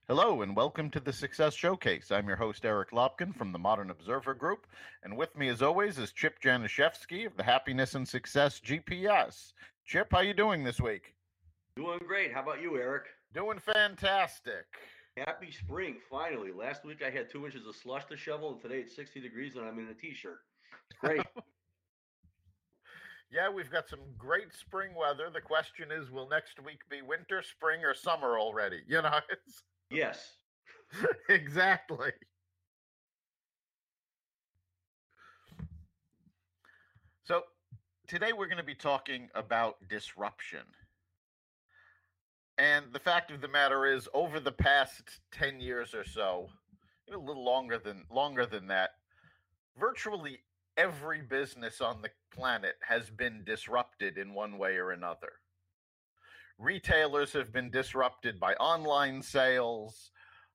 Hello and welcome to the Success Showcase. I'm your host Eric Lopkin from the Modern Observer Group, and with me as always is Chip Januszewski of the Happiness and Success GPS. Chip, how you doing this week? Doing great. How about you, Eric? Doing fantastic. Happy spring, finally. Last week I had 2 inches of slush to shovel, and today it's 60 degrees and I'm in a t-shirt. It's great. Yeah, we've got some great spring weather. The question is, will next week be winter, spring, or summer already? It's Yes. exactly. So today we're going to be talking about disruption. And the fact of the matter is, over the past 10 years or so, a little longer than that, virtually every business on the planet has been disrupted in one way or another. Retailers have been disrupted by online sales.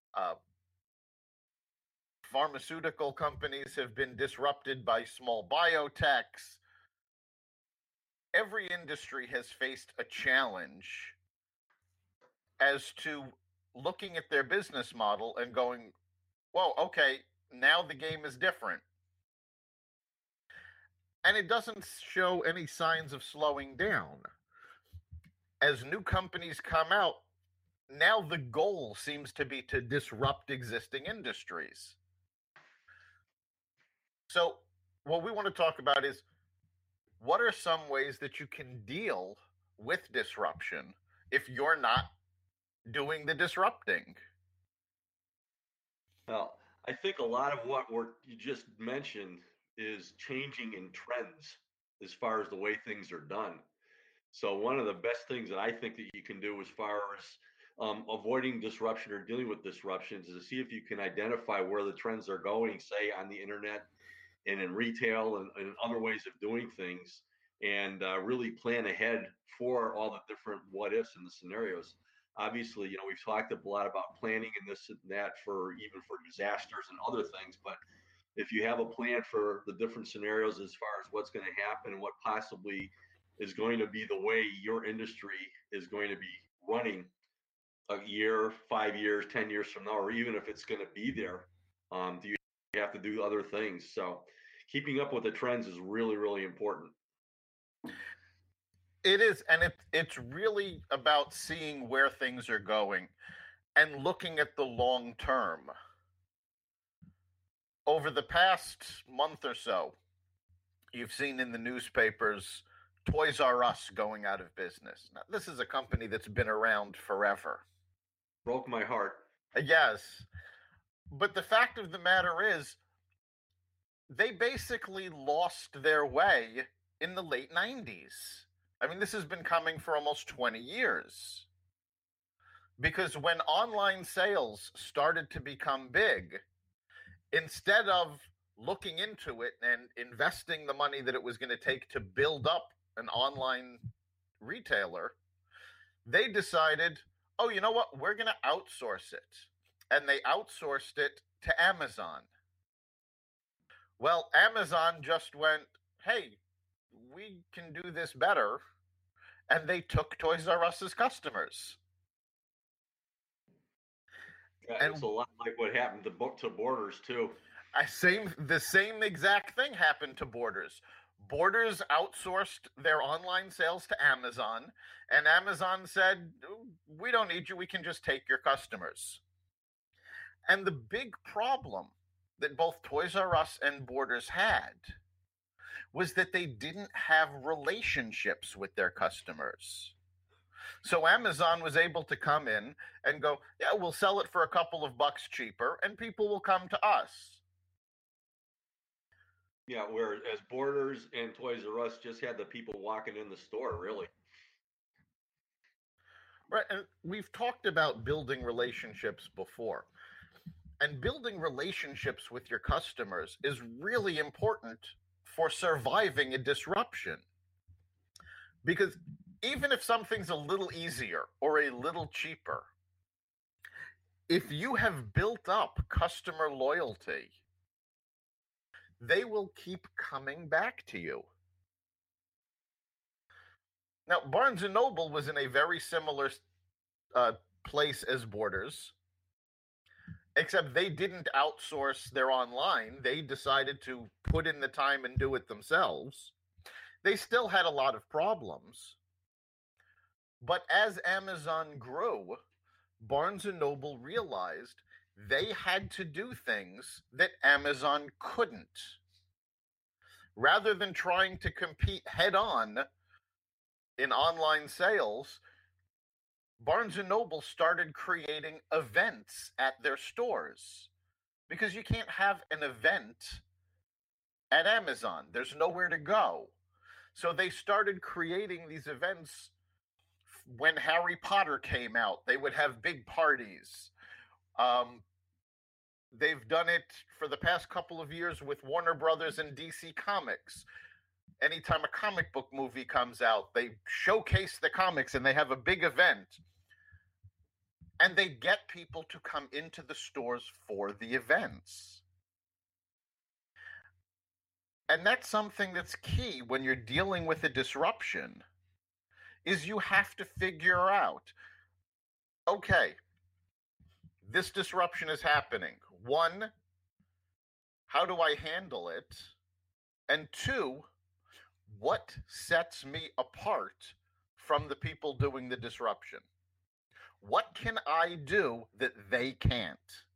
Pharmaceutical companies have been disrupted by small biotechs. Every industry has faced a challenge as to looking at their business model and going, whoa, okay, now the game is different. And it doesn't show any signs of slowing down. As new companies come out, now the goal seems to be to disrupt existing industries. So, what we want to talk about is what are some ways that you can deal with disruption if you're not doing the disrupting? Well, I think a lot of what you just mentioned is changing in trends as far as the way things are done. So one of the best things that I think that you can do as far as avoiding disruption or dealing with disruptions is to see if you can identify where the trends are going, say on the internet and in retail and other ways of doing things, and really plan ahead for all the different what ifs and the scenarios. Obviously, we've talked a lot about planning and this and that for even for disasters and other things, but if you have a plan for the different scenarios as far as what's going to happen and what possibly is going to be the way your industry is going to be running a year, 5 years, 10 years from now, or even if it's going to be there, do you have to do other things? So keeping up with the trends is really, really important. It is, and it's really about seeing where things are going and looking at the long term. Over the past month or so, you've seen in the newspapers Toys R Us going out of business. Now, this is a company that's been around forever. Broke my heart. Yes. But the fact of the matter is, they basically lost their way in the late 90s. I mean, this has been coming for almost 20 years. Because when online sales started to become big, instead of looking into it and investing the money that it was going to take to build up an online retailer, they decided, oh, you know what? We're going to outsource it. And they outsourced it to Amazon. Well, Amazon just went, hey, we can do this better. And they took Toys R Us's customers. Yeah, And it's a lot like what happened to Borders too. the same exact thing happened to Borders. Borders outsourced their online sales to Amazon, and Amazon said, we don't need you, we can just take your customers. And the big problem that both Toys R Us and Borders had was that they didn't have relationships with their customers. So Amazon was able to come in and go, yeah, we'll sell it for a couple of bucks cheaper, and people will come to us. Yeah, whereas Borders and Toys R Us just had the people walking in the store, really. Right. And we've talked about building relationships before. And building relationships with your customers is really important for surviving a disruption. Because even if something's a little easier or a little cheaper, if you have built up customer loyalty, they will keep coming back to you. Now, Barnes and Noble was in a very similar place as Borders. Except they didn't outsource their online. They decided to put in the time and do it themselves. They still had a lot of problems. But as Amazon grew, Barnes and Noble realized they had to do things that Amazon couldn't. Rather than trying to compete head on in online sales, Barnes and Noble started creating events at their stores because you can't have an event at Amazon. There's nowhere to go. So they started creating these events. When Harry Potter came out, they would have big parties. They've done it for the past couple of years with Warner Brothers and DC Comics. Anytime a comic book movie comes out, they showcase the comics and they have a big event. And they get people to come into the stores for the events. And that's something that's key when you're dealing with a disruption, is you have to figure out, okay, this disruption is happening. One, how do I handle it? And two, what sets me apart from the people doing the disruption? What can I do that they can't?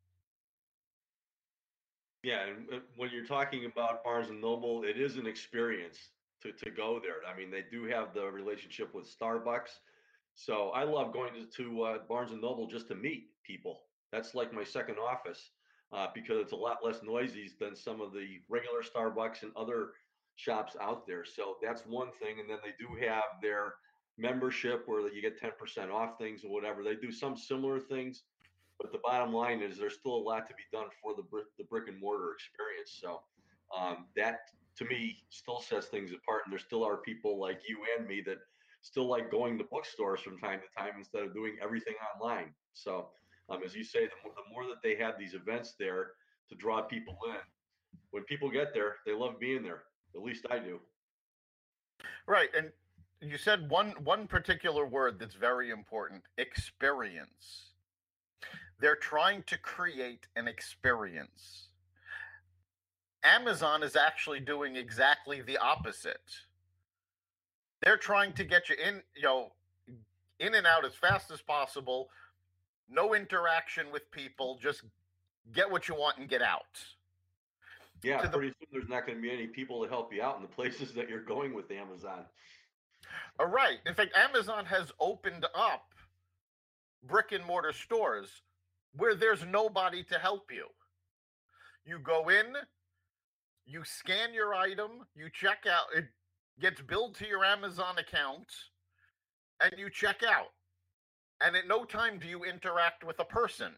Yeah, and when you're talking about Barnes and Noble, it is an experience to go there. I mean, they do have the relationship with Starbucks, so I love going to Barnes and Noble just to meet people. That's like my second office because it's a lot less noisy than some of the regular Starbucks and other shops out there. So that's one thing, and then they do have their membership where you get 10% off things or whatever. They do some similar things, but the bottom line is there's still a lot to be done for the brick and mortar experience. So that to me still sets things apart. And there still are people like you and me that still like going to bookstores from time to time instead of doing everything online. So as you say, the more that they have these events there to draw people in, when people get there, they love being there. At least I do. Right. And you said one particular word that's very important: experience. They're trying to create an experience. Amazon is actually doing exactly the opposite. They're trying to get you in and out as fast as possible. No interaction with people, just get what you want and get out. Yeah, pretty soon there's not going to be any people to help you out in the places that you're going with Amazon. All right. In fact, Amazon has opened up brick and mortar stores where there's nobody to help you. You go in, you scan your item, you check out, it gets billed to your Amazon account, and you check out. And at no time do you interact with a person.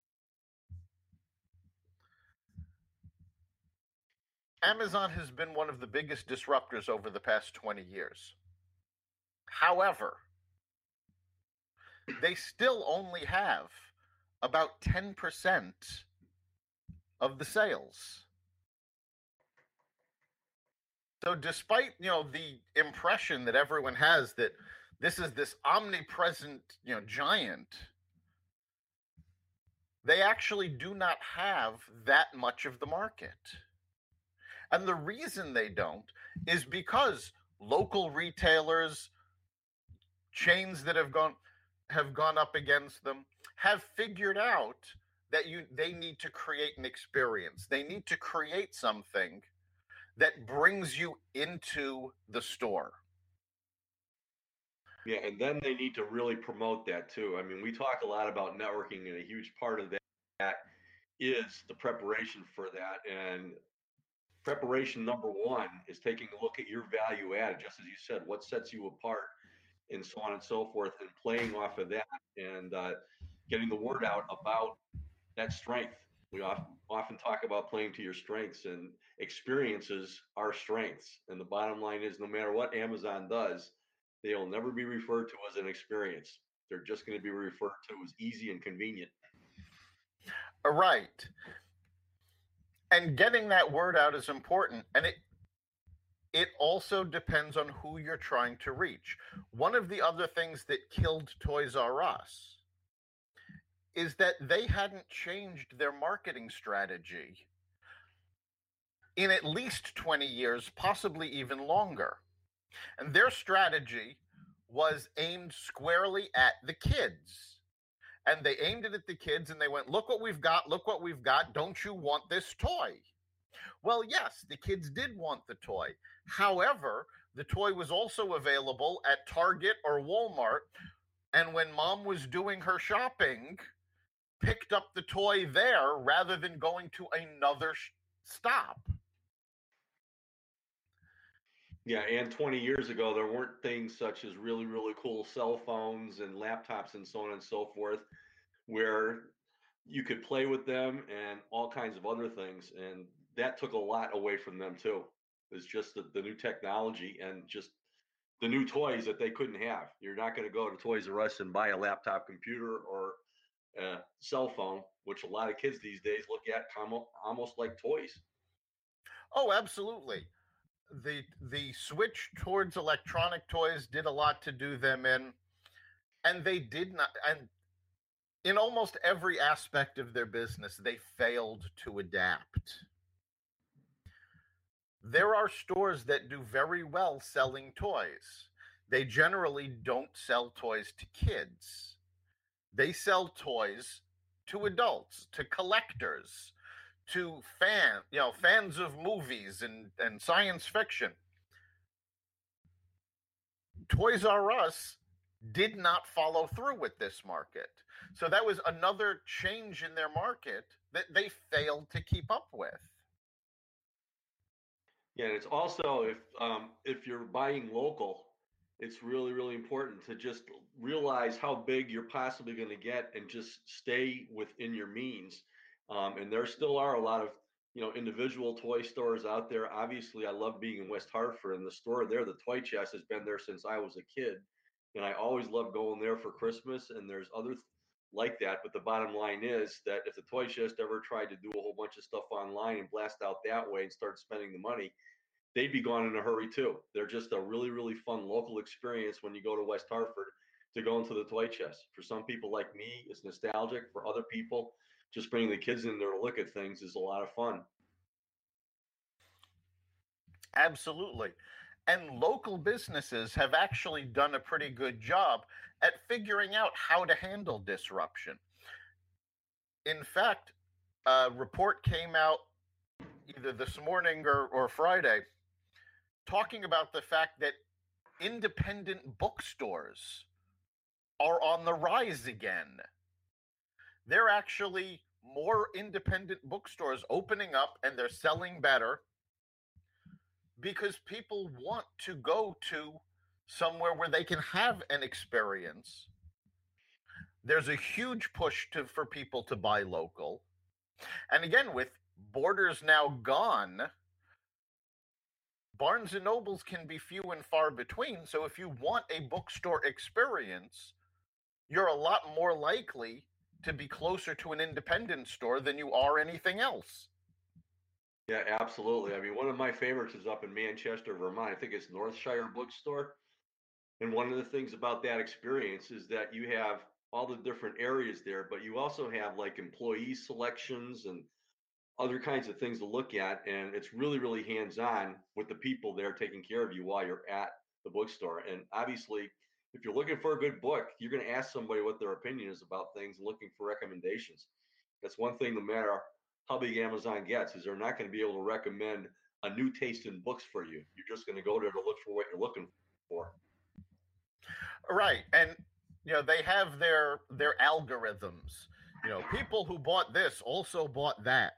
Amazon has been one of the biggest disruptors over the past 20 years. However, they still only have about 10% of the sales. So despite, the impression that everyone has that this is this omnipresent, giant, they actually do not have that much of the market. And the reason they don't is because local retailers, chains that have gone up against them, have figured out that they need to create an experience. They need to create something that brings you into the store. Yeah, and then they need to really promote that too. I mean, we talk a lot about networking, and a huge part of that is the preparation for that. And preparation number one is taking a look at your value added, just as you said, what sets you apart, and so on and so forth, and playing off of that and getting the word out about that strength. We often talk about playing to your strengths, and experiences are strengths. And the bottom line is, no matter what Amazon does, they'll never be referred to as an experience. They're just going to be referred to as easy and convenient. Right. And getting that word out is important. And it also depends on who you're trying to reach. One of the other things that killed Toys R Us is that they hadn't changed their marketing strategy in at least 20 years, possibly even longer. And their strategy was aimed squarely at the kids. And they aimed it at the kids and they went, look what we've got, look what we've got. Don't you want this toy? Well, yes, the kids did want the toy. However, the toy was also available at Target or Walmart. And when mom was doing her shopping, picked up the toy there rather than going to another stop. Yeah, and 20 years ago, there weren't things such as really, really cool cell phones and laptops and so on and so forth, where you could play with them and all kinds of other things. And that took a lot away from them too. It's just the new technology and just the new toys that they couldn't have. You're not going to go to Toys R Us and buy a laptop computer or a cell phone, which a lot of kids these days look at almost like toys. Oh, absolutely. The switch towards electronic toys did a lot to do them in, and they did not, and in almost every aspect of their business, they failed to adapt. There are stores that do very well selling toys. They generally don't sell toys to kids. They sell toys to adults, to collectors, to fans of movies and science fiction. Toys R Us did not follow through with this market. So that was another change in their market that they failed to keep up with. Yeah, and it's also if you're buying local, it's really, really important to just realize how big you're possibly going to get and just stay within your means. And there still are a lot of individual toy stores out there. Obviously, I love being in West Hartford, and the store there, the Toy Chest, has been there since I was a kid, and I always love going there for Christmas. And there's others like that, but the bottom line is that if the Toy Chest ever tried to do a whole bunch of stuff online and blast out that way and start spending the money, they'd be gone in a hurry too. They're just a really, really fun local experience when you go to West Hartford to go into the Toy Chest. For some people like me, it's nostalgic. For other people, just bringing the kids in there to look at things is a lot of fun. Absolutely. And local businesses have actually done a pretty good job at figuring out how to handle disruption. In fact, a report came out either this morning or Friday talking about the fact that independent bookstores are on the rise again. There are actually more independent bookstores opening up and they're selling better because people want to go to somewhere where they can have an experience. There's a huge push for people to buy local. And again, with borders now gone, Barnes and Nobles can be few and far between. So if you want a bookstore experience, you're a lot more likely to be closer to an independent store than you are anything else. Yeah, absolutely. I mean, one of my favorites is up in Manchester, Vermont. I think it's Northshire Bookstore. And one of the things about that experience is that you have all the different areas there, but you also have like employee selections and other kinds of things to look at. And it's really, really hands-on with the people there taking care of you while you're at the bookstore. And obviously, if you're looking for a good book, you're going to ask somebody what their opinion is about things, looking for recommendations. That's one thing, no matter how big Amazon gets, is they're not going to be able to recommend a new taste in books for you. You're just going to go there to look for what you're looking for. Right. And they have their algorithms. People who bought this also bought that.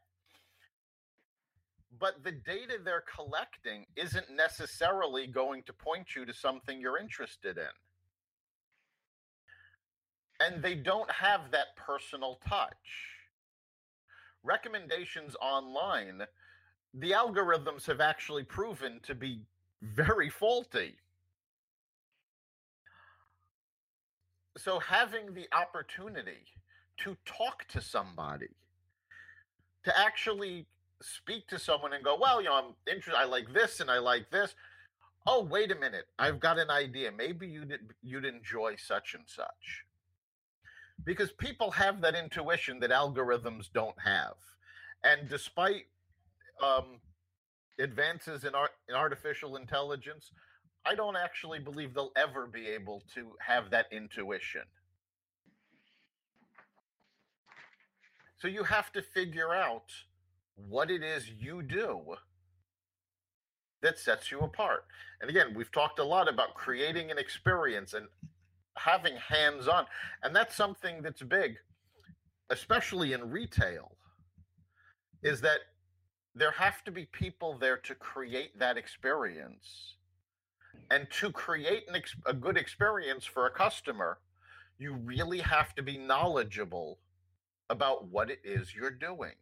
But the data they're collecting isn't necessarily going to point you to something you're interested in. And they don't have that personal touch. Recommendations online, the algorithms have actually proven to be very faulty. So having the opportunity to talk to somebody, to actually speak to someone and go, well, I'm interested, I like this and I like this. Oh, wait a minute, I've got an idea. Maybe you'd enjoy such and such. because people have that intuition that algorithms don't have. And despite advances in artificial intelligence, I don't actually believe they'll ever be able to have that intuition. So you have to figure out what it is you do that sets you apart. And again, we've talked a lot about creating an experience and having hands-on, and that's something that's big, especially in retail, is that there have to be people there to create that experience. And to create a good experience for a customer, you really have to be knowledgeable about what it is you're doing.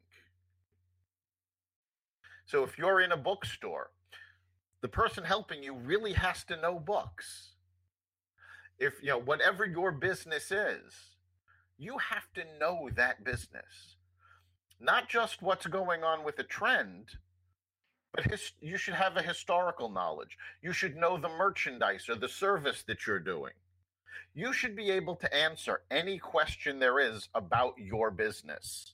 So if you're in a bookstore, the person helping you really has to know books. If, whatever your business is, you have to know that business. Not just what's going on with a trend, but you should have a historical knowledge. You should know the merchandise or the service that you're doing. You should be able to answer any question there is about your business.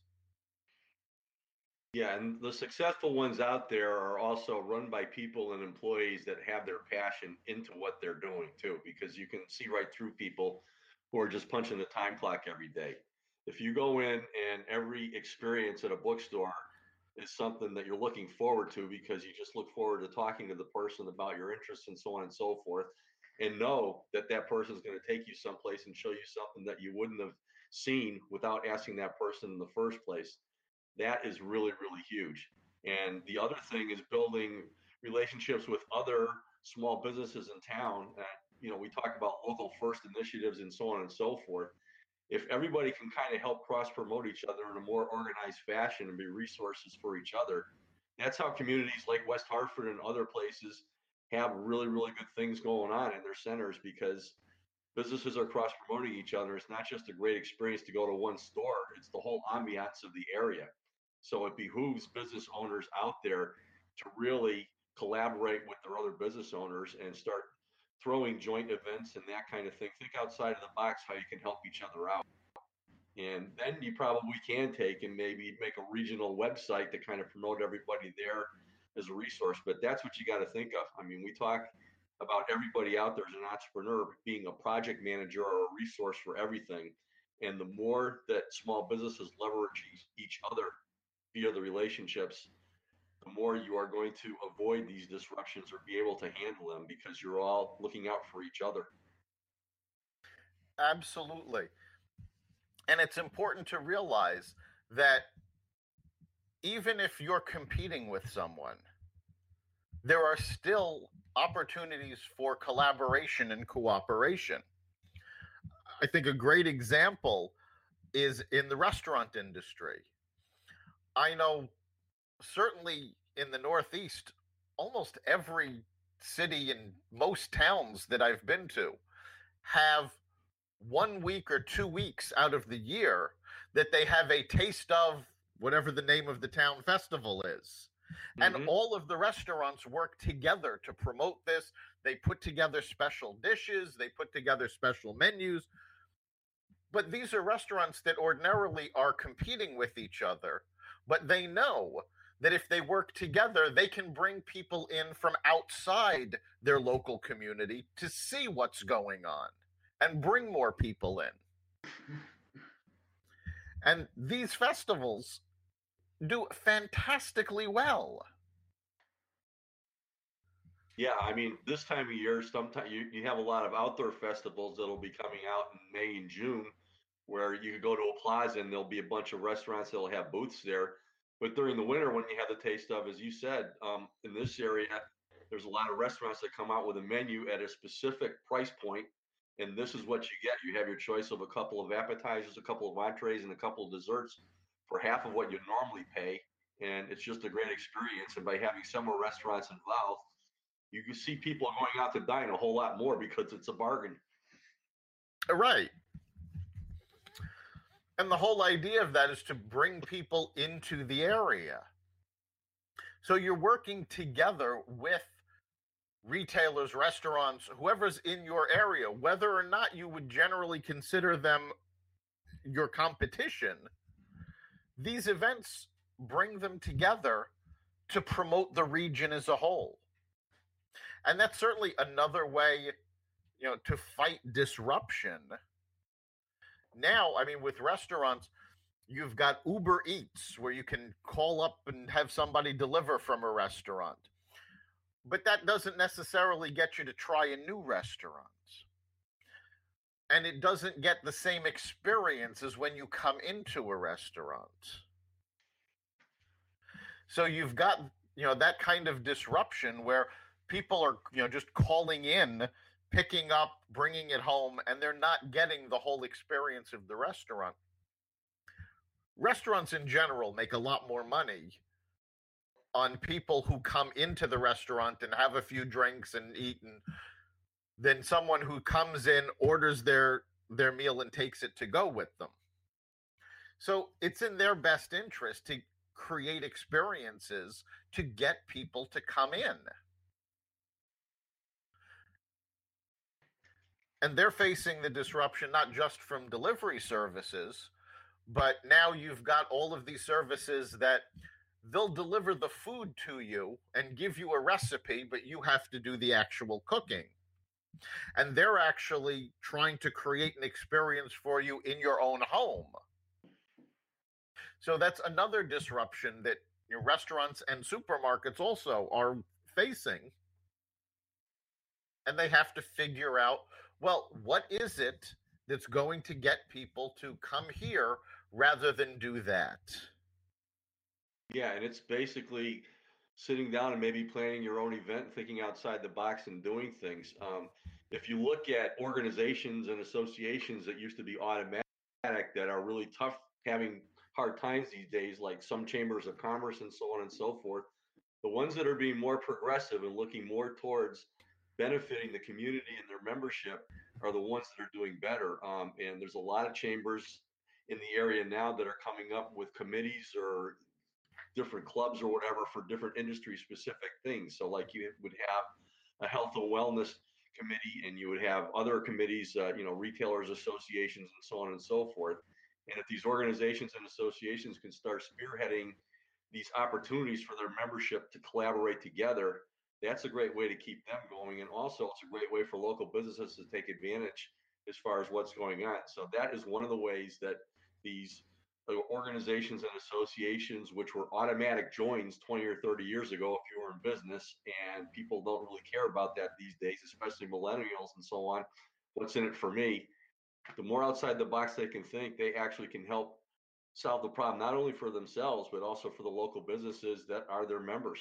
Yeah, and the successful ones out there are also run by people and employees that have their passion into what they're doing too, because you can see right through people who are just punching the time clock every day. If you go in and every experience at a bookstore is something that you're looking forward to because you just look forward to talking to the person about your interests and so on and so forth, and know that that person is going to take you someplace and show you something that you wouldn't have seen without asking that person in the first place, that is really, really huge. And the other thing is building relationships with other small businesses in town. We talk about local first initiatives and so on and so forth. If everybody can kind of help cross promote each other in a more organized fashion and be resources for each other, that's how communities like West Hartford and other places have really, really good things going on in their centers, because businesses are cross promoting each other. It's not just a great experience to go to one store, it's the whole ambiance of the area. So it behooves business owners out there to really collaborate with their other business owners and start throwing joint events and that kind of thing. Think outside of the box how you can help each other out. And then you probably can take and maybe make a regional website to kind of promote everybody there as a resource. But that's what you got to think of. I mean, we talk about everybody out there as an entrepreneur being a project manager or a resource for everything. And the more that small businesses leverage each other via the relationships, the more you are going to avoid these disruptions or be able to handle them because you're all looking out for each other. Absolutely. And it's important to realize that even if you're competing with someone, there are still opportunities for collaboration and cooperation. I think a great example is in the restaurant industry. I know certainly in the Northeast, almost every city and most towns that I've been to have 1 week or 2 weeks out of the year that they have a taste of whatever the name of the town festival is. And all of the restaurants work together to promote this. They put together special dishes, they put together special menus. But these are restaurants that ordinarily are competing with each other, but they know that if they work together, they can bring people in from outside their local community to see what's going on and bring more people in. And these festivals do fantastically well. Yeah, I mean, this time of year, sometimes you have a lot of outdoor festivals that'll be coming out in May and June, where you could go to a plaza and there'll be a bunch of restaurants that'll have booths there. But during the winter, when you have the taste of, as you said, in this area, there's a lot of restaurants that come out with a menu at a specific price point, and this is what you get. You have your choice of a couple of appetizers, a couple of entrees, and a couple of desserts for half of what you normally pay, and it's just a great experience. And by having some more restaurants involved, you can see people going out to dine a whole lot more because it's a bargain. Right. And the whole idea of that is to bring people into the area. So you're working together with retailers, restaurants, whoever's in your area, whether or not you would generally consider them your competition, these events bring them together to promote the region as a whole. And that's certainly another way, to fight disruption. Now, I mean, with restaurants, you've got Uber Eats where you can call up and have somebody deliver from a restaurant. But that doesn't necessarily get you to try a new restaurant. And it doesn't get the same experience as when you come into a restaurant. So you've got, that kind of disruption where people are, just calling in, picking up, bringing it home, and they're not getting the whole experience of the restaurant. Restaurants in general make a lot more money on people who come into the restaurant and have a few drinks and eat than someone who comes in, orders their meal and takes it to go with them. So it's in their best interest to create experiences to get people to come in. And they're facing the disruption not just from delivery services, but now you've got all of these services that they'll deliver the food to you and give you a recipe, but you have to do the actual cooking. And they're actually trying to create an experience for you in your own home. So that's another disruption that restaurants and supermarkets also are facing. And they have to figure out, well, what is it that's going to get people to come here rather than do that? Yeah, and it's basically sitting down and maybe planning your own event, thinking outside the box and doing things. If you look at organizations and associations that used to be automatic that are really tough, having hard times these days, like some chambers of commerce and so on and so forth, the ones that are being more progressive and looking more towards benefiting the community and their membership are the ones that are doing better. And there's a lot of chambers in the area now that are coming up with committees or different clubs or whatever for different industry specific things. So like you would have a health and wellness committee, and you would have other committees, retailers associations and so on and so forth. And if these organizations and associations can start spearheading these opportunities for their membership to collaborate together, that's a great way to keep them going. And also it's a great way for local businesses to take advantage as far as what's going on. So that is one of the ways that these organizations and associations, which were automatic joins 20 or 30 years ago if you were in business, and people don't really care about that these days, especially millennials and so on. What's in it for me? The more outside the box they can think, they actually can help solve the problem, not only for themselves, but also for the local businesses that are their members.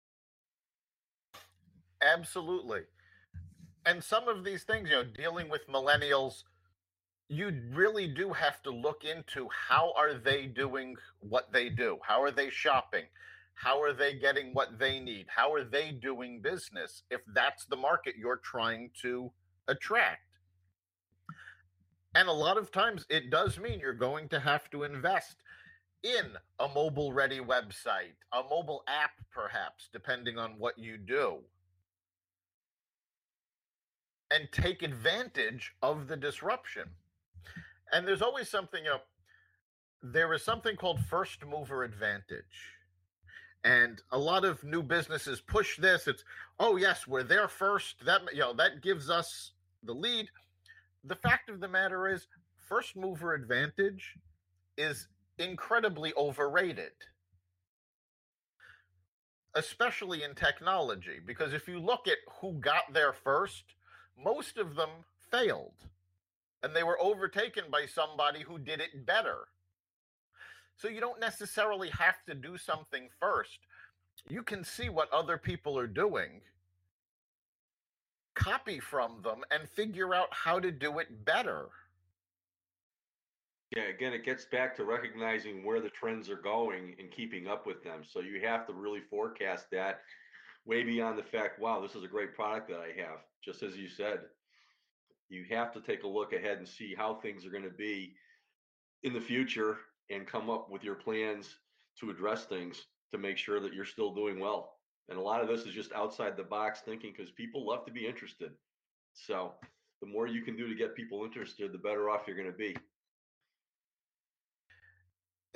Absolutely. And some of these things, dealing with millennials, you really do have to look into how are they doing what they do? How are they shopping? How are they getting what they need? How are they doing business if that's the market you're trying to attract? And a lot of times it does mean you're going to have to invest in a mobile ready website, a mobile app, perhaps, depending on what you do, and take advantage of the disruption. And there's always something, there is something called first mover advantage. And a lot of new businesses push this. It's, oh yes, we're there first. That gives us the lead. The fact of the matter is, first mover advantage is incredibly overrated, especially in technology, because if you look at who got there first, most of them failed. And they were overtaken by somebody who did it better. So you don't necessarily have to do something first. You can see what other people are doing, copy from them, and figure out how to do it better. Yeah, again, it gets back to recognizing where the trends are going and keeping up with them. So you have to really forecast that way beyond the fact, wow, this is a great product that I have. Just as you said, you have to take a look ahead and see how things are going to be in the future and come up with your plans to address things to make sure that you're still doing well. And a lot of this is just outside the box thinking, because people love to be interested. So the more you can do to get people interested, the better off you're going to be.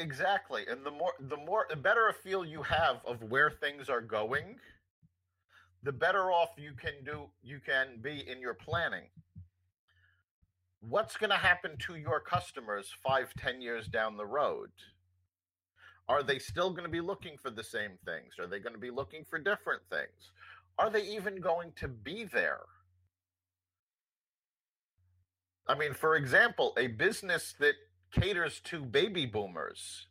Exactly. And the better a feel you have of where things are going, the better off you can be in your planning. What's going to happen to your customers 5-10 years down the road? Are they still going to be looking for the same things? Are they going to be looking for different things? Are they even going to be there? I mean, for example, a business that caters to baby boomers,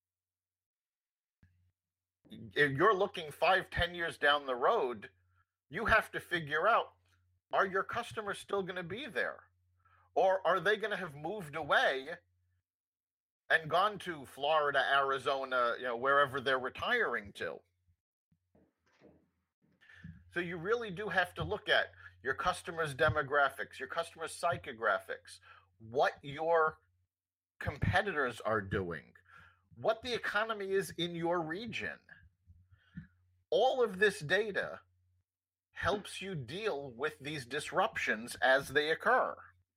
if you're looking 5-10 years down the road, you have to figure out, are your customers still going to be there? Or are they going to have moved away and gone to Florida, Arizona, wherever they're retiring to? So you really do have to look at your customers' demographics, your customers' psychographics, what your competitors are doing, what the economy is in your region. All of this data helps you deal with these disruptions as they occur.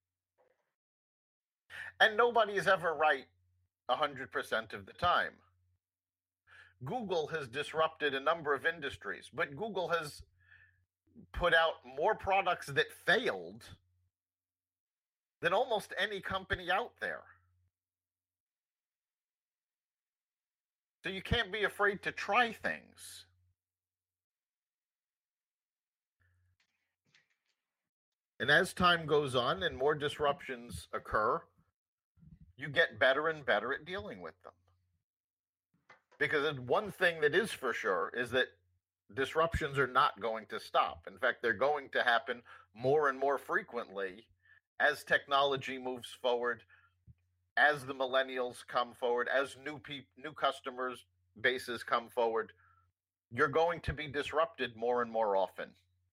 And nobody is ever right 100% of the time. Google has disrupted a number of industries, but Google has put out more products that failed than almost any company out there. So you can't be afraid to try things. And as time goes on and more disruptions occur, you get better and better at dealing with them. Because one thing that is for sure is that disruptions are not going to stop. In fact, they're going to happen more and more frequently as technology moves forward, as the millennials come forward, as new customers bases come forward. You're going to be disrupted more and more often.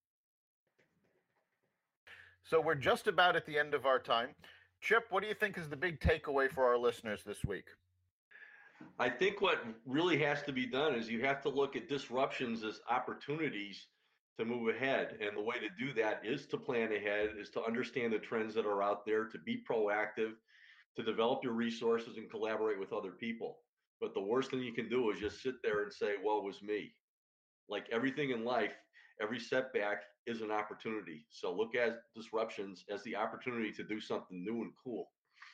So we're just about at the end of our time. Chip, what do you think is the big takeaway for our listeners this week? I think what really has to be done is you have to look at disruptions as opportunities to move ahead. And the way to do that is to plan ahead, is to understand the trends that are out there, to be proactive, to develop your resources and collaborate with other people. But the worst thing you can do is just sit there and say, well, it was me. Like everything in life, every setback is an opportunity. So look at disruptions as the opportunity to do something new and cool.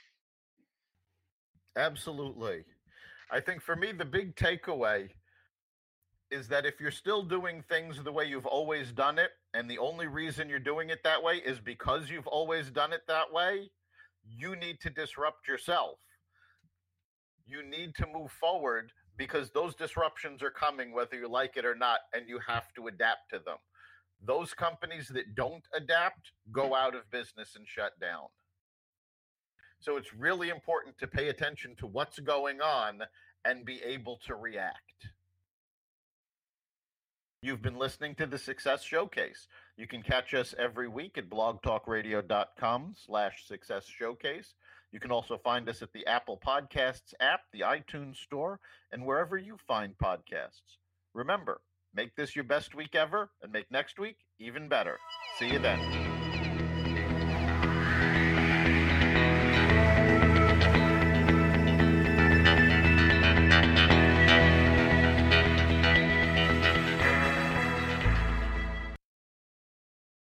Absolutely. I think for me, the big takeaway is that if you're still doing things the way you've always done it, and the only reason you're doing it that way is because you've always done it that way, you need to disrupt yourself. You need to move forward because those disruptions are coming whether you like it or not, and you have to adapt to them. Those companies that don't adapt go out of business and shut down. So it's really important to pay attention to what's going on and be able to react. You've been listening to the Success Showcase. You can catch us every week at blogtalkradio.com/Success Showcase. You can also find us at the Apple Podcasts app, the iTunes Store, and wherever you find podcasts. Remember, make this your best week ever and make next week even better. See you then.